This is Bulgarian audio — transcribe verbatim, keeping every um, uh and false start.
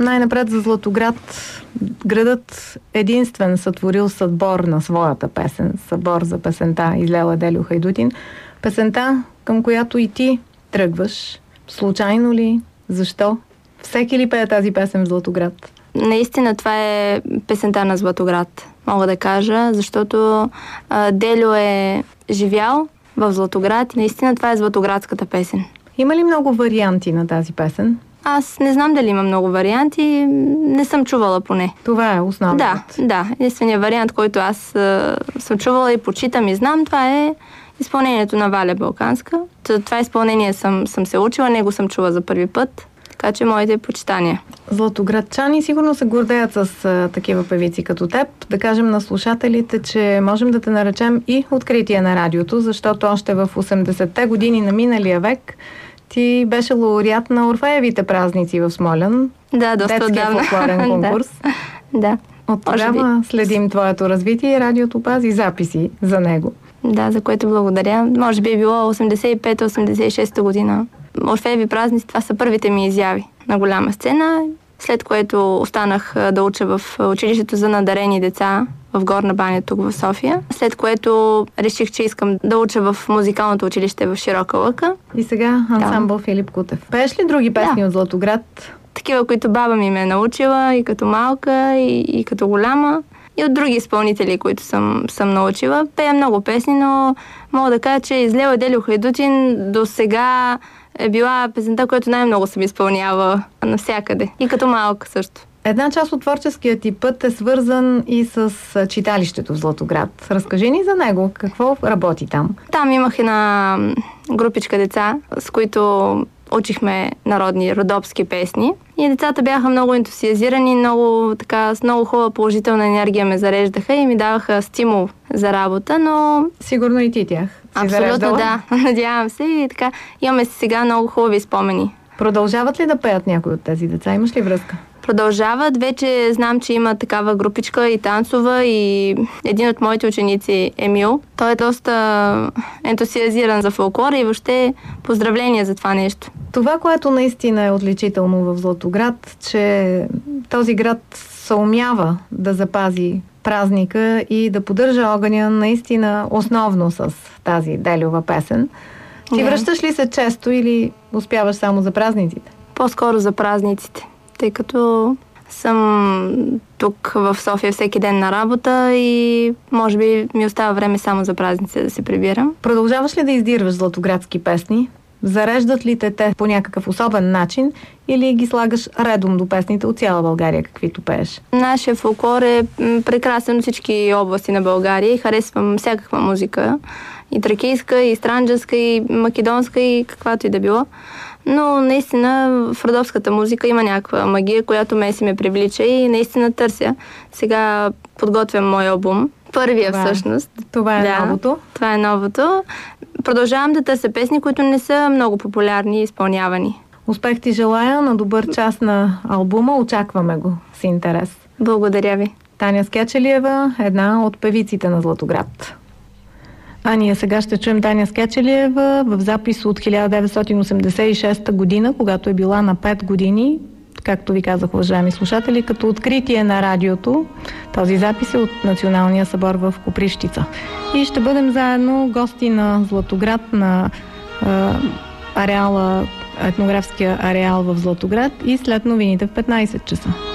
Най-напред за Златоград. Градът единствен сътворил събор на своята песен. Събор за песента изляла Делю Хайдутин. Песента, към която и ти тръгваш. Случайно ли? Защо? Всеки ли пее тази песен в Златоград? Наистина това е песента на Златоград, мога да кажа, защото а, Делю е живял в Златоград и наистина това е златоградската песен. Има ли много варианти на тази песен? Аз не знам дали има много варианти, не съм чувала поне. Това е основният. Да, да. Единственият вариант, който аз а, съм чувала и почитам и знам, това е изпълнението на Валя Балканска. Това изпълнение съм, съм се учила, него съм чула за първи път, така че моите почитания. Златоградчани сигурно се гордеят с а, такива певици като теб. Да кажем на слушателите, че можем да те наречем и откритие на радиото, защото още в осемдесетте години на миналия век ти беше лауреат на Орфеевите празници в Смолян. Да, доста детския отдавна. фолклорен конкурс. Да. да. От тогава следим твоето развитие и радиото пази записи за него. Да, за което благодаря. Може би е било осемдесет и пета осемдесет и шеста година. Орфееви празници, това са първите ми изяви на голяма сцена, след което останах да уча в училището за надарени деца в Горна баня, тук в София. След което реших, че искам да уча в музикалното училище в Широка лъка. И сега ансамбъл да. Филип Кутев. Пееш ли други песни да. От Златоград? Такива, които баба ми ме е научила и като малка, и, и като голяма. И от други изпълнители, които съм, съм научила. Пея много песни, но мога да кажа, че изляла Делю Хайдутин до сега е била песента, която най-много съм изпълнява навсякъде. И като малка също. Една част от творческия ти път е свързан и с читалището в Златоград. Разкажи ни за него. Какво работи там? Там имах една групичка деца, с които учихме народни родопски песни. И децата бяха много ентусиазирани, много, така, с много хубава положителна енергия ме зареждаха и ми даваха стимул за работа, но... Сигурно и ти тях. Абсолютно, да. Надявам се и така. Имаме сега много хубави спомени. Продължават ли да пеят някои от тези деца? Имаш ли връзка? Продължават. Вече знам, че има такава групичка и танцова и един от моите ученици, Емил, той е доста ентусиазиран за фолклора и въобще поздравления за това нещо. Това, което наистина е отличително в Златоград, че този град съумява да запази празника и да поддържа огъня наистина основно с тази Делюва песен. Ти yeah. връщаш ли се често или успяваш само за празниците? По-скоро за празниците, тъй като съм тук в София всеки ден на работа и може би ми остава време само за празниците да се прибирам. Продължаваш ли да издирваш златоградски песни? Зареждат ли те те по някакъв особен начин или ги слагаш редом до песните от цяла България, каквито пееш? Нашия фолклор е прекрасен от всички области на България и харесвам всякаква музика. И тракийска, и странджанска, и македонска, и каквато и да било. Но наистина в родопската музика има някаква магия, която ме си ме привлича и наистина търся. Сега подготвям мой албум. Първия това, всъщност. Това е да, новото. Това е новото. Продължавам да търся песни, които не са много популярни и изпълнявани. Успех ти желая на добър час на албума. Очакваме го с интерес. Благодаря ви. Таня Скячелиева, една от певиците на Златоград. А ние сега ще чуем Таня Скячелиева в запис от хиляда деветстотин осемдесет и шеста година, когато е била на пет години. Както ви казах, уважаеми слушатели, като откритие на радиото. Този запис е от Националния събор в Копривщица. И ще бъдем заедно гости на Златоград, на е, ареала, етнографския ареал в Златоград и след новините в петнайсет часа.